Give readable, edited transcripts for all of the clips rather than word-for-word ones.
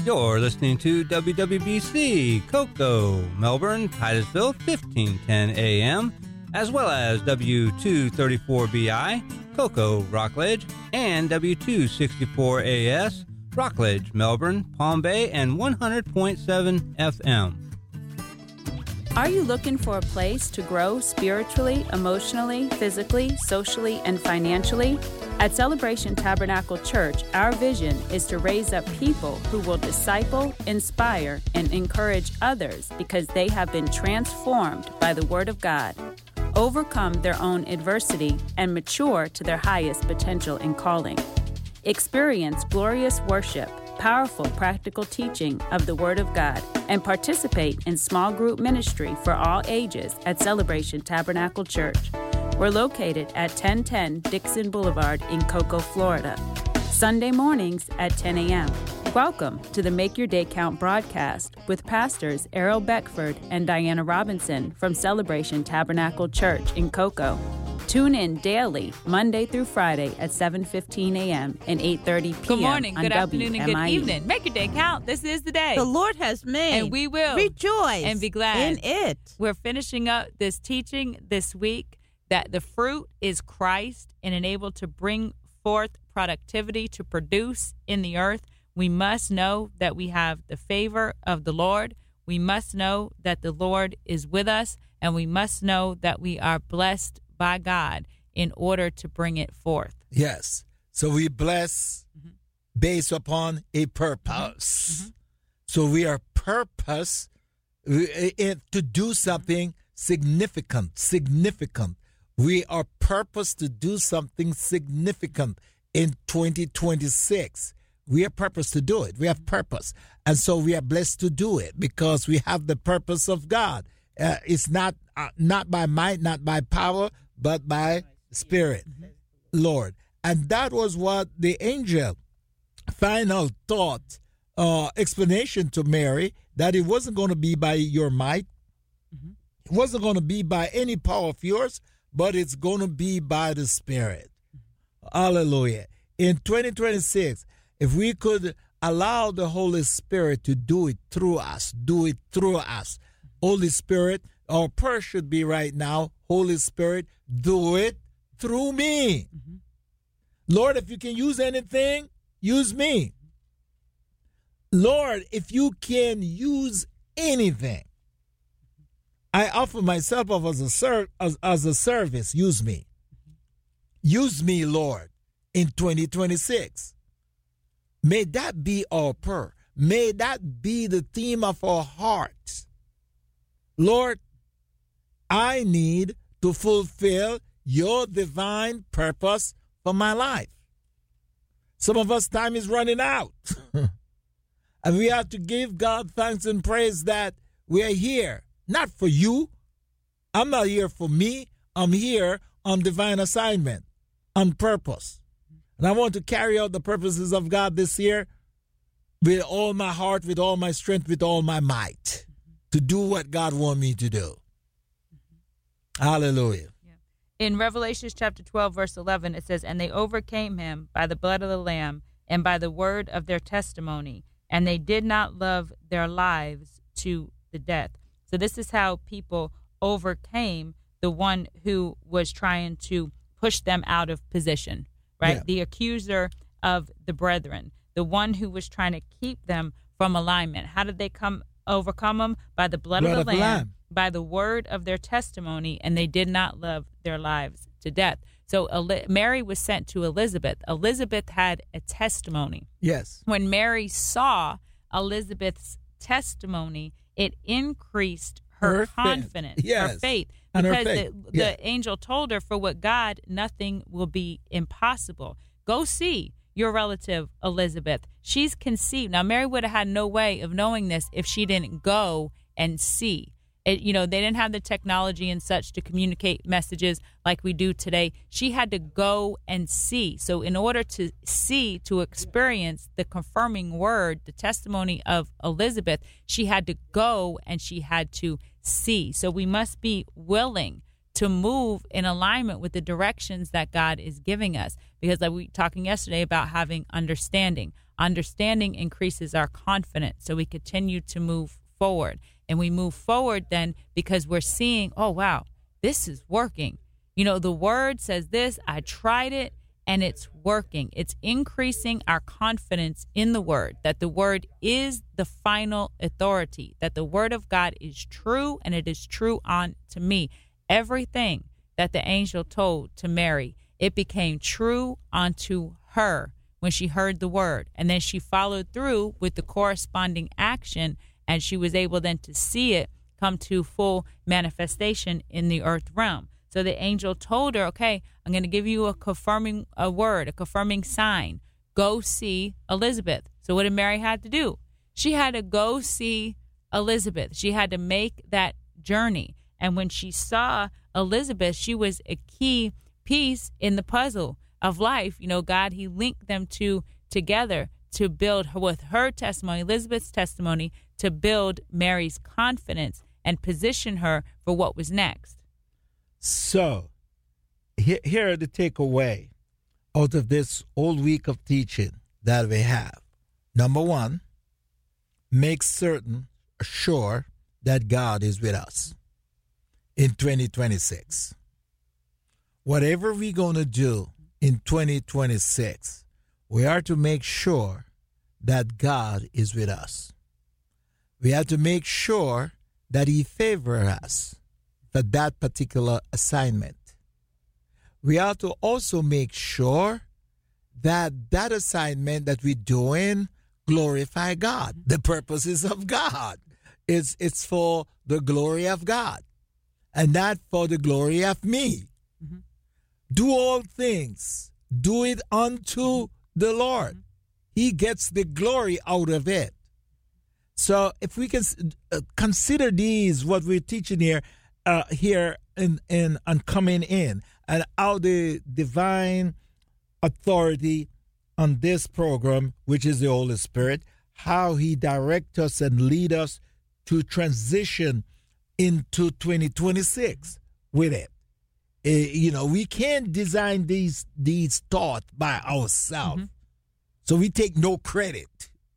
You're listening to WWBC, Cocoa, Melbourne, Titusville, 1510 AM, as well as W234BI, Cocoa, Rockledge, and W264AS, Rockledge, Melbourne, Palm Bay, and 100.7 FM. Are you looking for a place to grow spiritually, emotionally, physically, socially, and financially? At Celebration Tabernacle Church, our vision is to raise up people who will disciple, inspire, and encourage others because they have been transformed by the Word of God, overcome their own adversity, and mature to their highest potential and calling. Experience glorious worship, powerful practical teaching of the Word of God, and participate in small group ministry for all ages at Celebration Tabernacle Church. We're located at 1010 Dixon Boulevard in Cocoa, Florida. Sunday mornings at 10 a.m. Welcome to the Make Your Day Count broadcast with pastors Errol Beckford and Diana Robinson from Celebration Tabernacle Church in Cocoa. Tune in daily, Monday through Friday at 7:15 a.m. and 8:30 p.m. Good morning, good on afternoon, and good evening. Make your day count. This is the day the Lord has made. And we will rejoice and be glad in it. We're finishing up this teaching this week that the fruit is Christ and enabled to bring forth productivity to produce in the earth. We must know that we have the favor of the Lord. We must know that the Lord is with us, and we must know that we are blessed by God in order to bring it forth. Yes. So we bless based upon a purpose. So we are purpose to do something significant. We are purpose to do something significant in 2026. We are purpose to do it. We have purpose. And so we are blessed to do it because we have the purpose of God. It's not by might, not by power, but by Spirit, Lord. And that was what the angel final thought, explanation to Mary, that it wasn't going to be by your might. It wasn't going to be by any power of yours, but it's going to be by the Spirit. Hallelujah. In 2026, if we could allow the Holy Spirit to do it through us, Holy Spirit, our prayer should be right now, Holy Spirit, do it through me. Lord, if you can use anything, use me. Lord, if you can use anything, I offer myself up as a service. Use me. Use me, Lord, in 2026. May that be our prayer. May that be the theme of our hearts. Lord, I need to fulfill your divine purpose for my life. Some of us, time is running out. And we have to give God thanks and praise that we are here. Not for you. I'm not here for me. I'm here on divine assignment, on purpose. And I want to carry out the purposes of God this year with all my heart, with all my strength, with all my might, to do what God wants me to do. Hallelujah. In Revelation chapter 12, verse 11, it says, "And they overcame him by the blood of the Lamb and by the word of their testimony, and they did not love their lives to the death." So this is how people overcame the one who was trying to push them out of position, right? Yeah. The accuser of the brethren, the one who was trying to keep them from alignment. How did they overcome them? By the blood of the Lamb, by the word of their testimony, and they did not love their lives to death. So Mary was sent to Elizabeth. Elizabeth had a testimony. Yes. When Mary saw Elizabeth's testimony, it increased her confidence, yes. her faith. And because her faith. the angel told her, for with God, nothing will be impossible. Go see your relative Elizabeth. She's conceived. Now, Mary would have had no way of knowing this if she didn't go and see. They didn't have the technology and such to communicate messages like we do today. She had to go and see. So in order to see, to experience the confirming word, the testimony of Elizabeth, she had to go and she had to see. So we must be willing to move in alignment with the directions that God is giving us. Because like we were talking yesterday about having understanding. understanding increases our confidence. So we continue to move forward. And we move forward then because we're seeing, oh, wow, this is working. You know, the word says this, I tried it, and it's working. It's increasing our confidence in the word, that the word is the final authority, that the word of God is true, and it is true unto me. Everything that the angel told to Mary, it became true unto her when she heard the word. And then she followed through with the corresponding action, and she was able then to see it come to full manifestation in the earth realm. So the angel told her, okay, I'm going to give you a confirming sign. Go see Elizabeth. So what did Mary have to do? She had to go see Elizabeth. She had to make that journey. And when she saw Elizabeth, she was a key piece in the puzzle of life. You know, God, he linked them together to build with her testimony, Elizabeth's testimony, to build Mary's confidence and position her for what was next. So, here are the takeaway out of this whole week of teaching that we have. Number one, make sure that God is with us in 2026. Whatever we're going to do in 2026, we are to make sure that God is with us. We have to make sure that he favors us for that particular assignment. We have to also make sure that that assignment that we're doing glorify God. The purposes of God. It's for the glory of God and not for the glory of me. Mm-hmm. Do all things. Do it unto the Lord. He gets the glory out of it. So if we can consider these, what we're teaching here and coming in, and how the divine authority on this program, which is the Holy Spirit, how he directs us and lead us to transition into 2026 with it. We can't design these thoughts by ourselves. Mm-hmm. So we take no credit.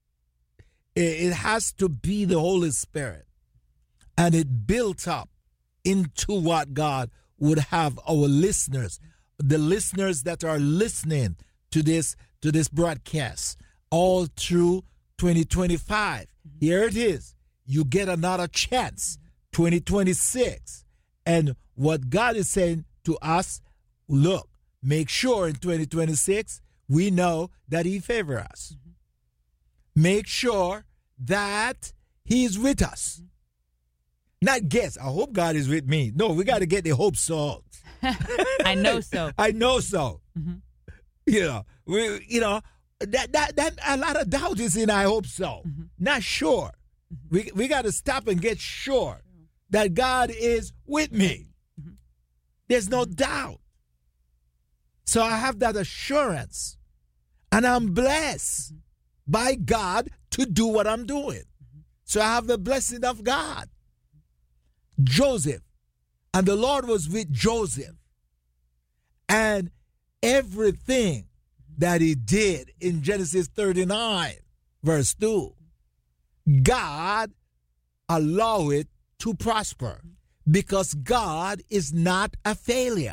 It has to be the Holy Spirit. And it built up into what God would have our listeners, the listeners that are listening to this broadcast all through 2025. Here it is. You get another chance, 2026. And what God is saying to us, look, make sure in 2026 we know that he favors us. Mm-hmm. Make sure that he's with us. Not guess, I hope God is with me. No, we got to get the hope so. I know so. I know so. Mm-hmm. That a lot of doubt is in I hope so. Mm-hmm. Not sure. Mm-hmm. We got to stop and get sure that God is with me. Mm-hmm. There's no doubt. So I have that assurance. And I'm blessed by God to do what I'm doing. So I have the blessing of God. Joseph. And the Lord was with Joseph. And everything that he did in Genesis 39, verse 2, God allowed it to prosper because God is not a failure.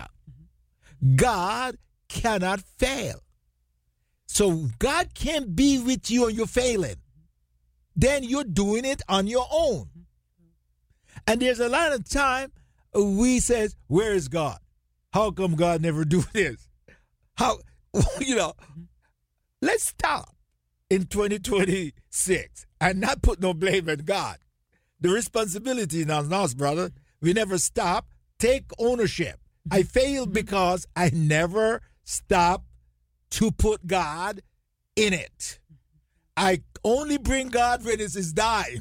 God cannot fail. So God can't be with you and you're failing. Then you're doing it on your own. And there's a lot of time we says, where is God? How come God never do this? How, let's stop in 2026 and not put no blame on God. The responsibility is on us, brother. We never stop. Take ownership. I failed because I never stopped to put God in it. I only bring God when it is dying,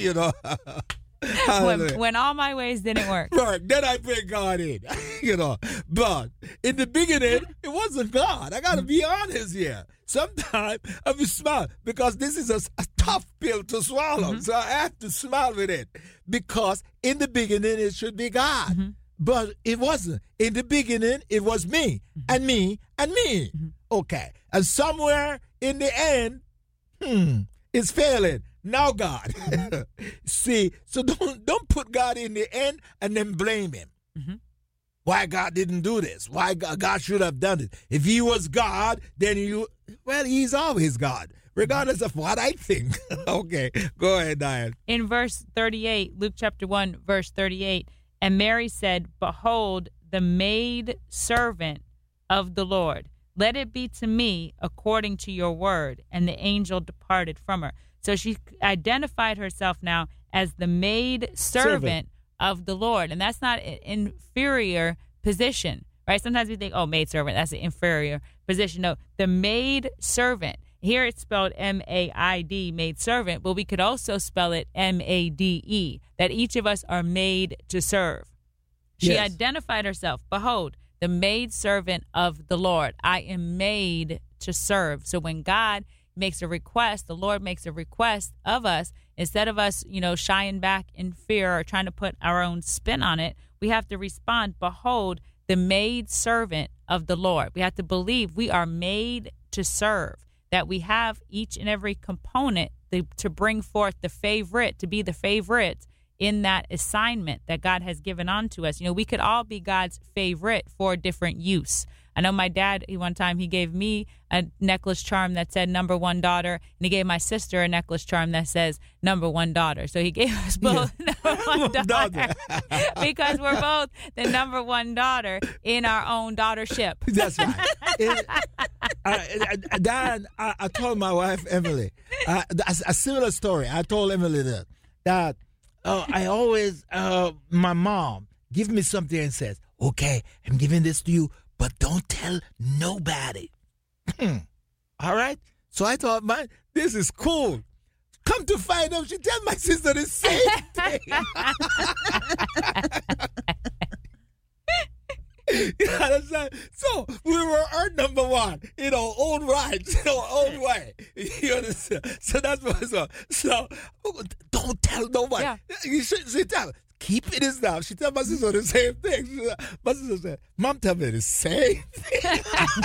when all my ways didn't work. Right, then I bring God in, But in the beginning, it wasn't God. I got to be honest here. Sometimes I will smile because this is a tough pill to swallow. Mm-hmm. So I have to smile with it because in the beginning, it should be God. Mm-hmm. But it wasn't. In the beginning, it was me, mm-hmm. and me, and me. Mm-hmm. Okay. And somewhere in the end, God It's failing. Now God. See, so don't put God in the end and then blame him. Mm-hmm. Why God didn't do this? Why God should have done it? If he was God, then he's always God, regardless of what I think. Okay, go ahead, Diane. In verse 38, Luke chapter 1, verse 38, and Mary said, "Behold, the maid servant of the Lord. Let it be to me according to your word." And the angel departed from her. So she identified herself now as the maid servant of the Lord. And that's not an inferior position, right? Sometimes we think, oh, maid servant, that's an inferior position. No, the maid servant. Here it's spelled M-A-I-D, maid servant, but we could also spell it M-A-D-E, that each of us are made to serve. She identified herself. Behold, the maid servant of the Lord. I am made to serve. So when God makes a request, the Lord makes a request of us, instead of us, shying back in fear or trying to put our own spin on it, we have to respond, behold, the maid servant of the Lord. We have to believe we are made to serve, that we have each and every component to bring forth the favorite, to be the favorite in that assignment that God has given onto us. We could all be God's favorite for different use. I know my dad, one time he gave me a necklace charm that said number one daughter, and he gave my sister a necklace charm that says number one daughter. So he gave us both number one daughter because we're both the number one daughter in our own daughtership. That's right. Dan, I told my wife, Emily, a similar story. I told Emily that I always, my mom gives me something and says, okay, I'm giving this to you, but don't tell nobody. All right? So I thought, man, this is cool. Come to find out, she tells my sister the same thing. You understand? So we were our number one in our own rights, in our own way. You understand? So that's what. So don't tell nobody. Yeah. She tell. Keep it as now. She tell my sister the same thing. My sister said, "Mom, tell me the same thing."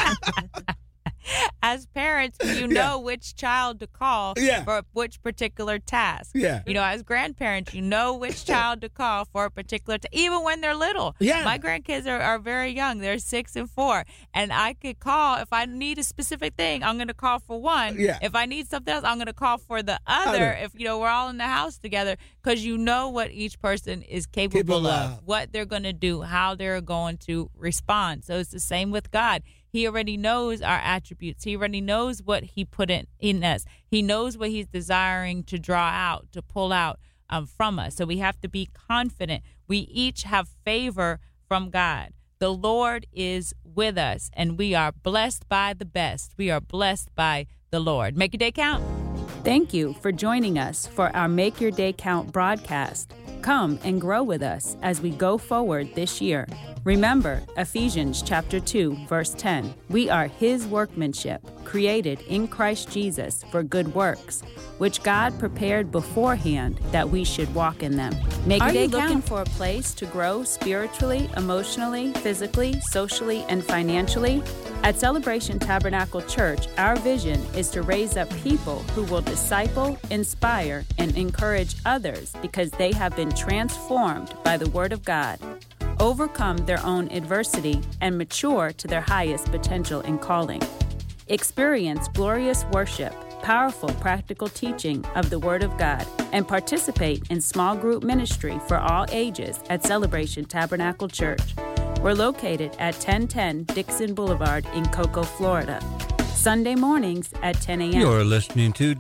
As parents, you know which child to call for which particular task. Yeah. As grandparents, you know which child to call for a particular task, even when they're little. Yeah. My grandkids are very young. They're 6 and 4. And I could call, if I need a specific thing, I'm going to call for one. Yeah. If I need something else, I'm going to call for the other. If, we're all in the house together, because you know what each person is capable of, what they're going to do, how they're going to respond. So it's the same with God. He already knows our attributes. He already knows what he put in us. He knows what he's desiring to draw out, to pull out from us. So we have to be confident. We each have favor from God. The Lord is with us, and we are blessed by the best. We are blessed by the Lord. Make your day count. Thank you for joining us for our Make Your Day Count broadcast. Come and grow with us as we go forward this year. Remember Ephesians chapter 2, verse 10. We are his workmanship, created in Christ Jesus for good works, which God prepared beforehand that we should walk in them. Make your day count. Are you looking for a place to grow spiritually, emotionally, physically, socially, and financially? At Celebration Tabernacle Church, our vision is to raise up people who will disciple, inspire, and encourage others because they have been transformed by the Word of God, overcome their own adversity, and mature to their highest potential and calling. Experience glorious worship, powerful practical teaching of the Word of God, and participate in small group ministry for all ages at Celebration Tabernacle Church. We're located at 1010 Dixon Boulevard in Cocoa, Florida. Sunday mornings at 10 a.m. You're listening to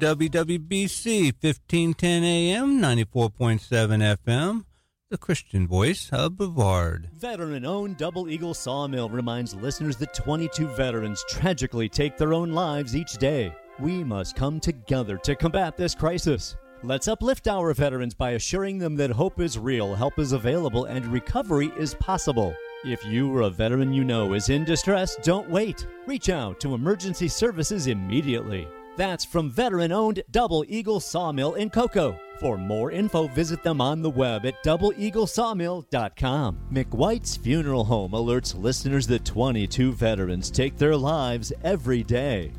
WWBC 1510 AM, 94.7 FM, the Christian voice of Brevard. Veteran-owned Double Eagle Sawmill reminds listeners that 22 veterans tragically take their own lives each day. We must come together to combat this crisis. Let's uplift our veterans by assuring them that hope is real, help is available, and recovery is possible. If you or a veteran you know is in distress, don't wait. Reach out to emergency services immediately. That's from veteran-owned Double Eagle Sawmill in Cocoa. For more info, visit them on the web at doubleeaglesawmill.com. McWhite's Funeral Home alerts listeners that 22 veterans take their lives every day.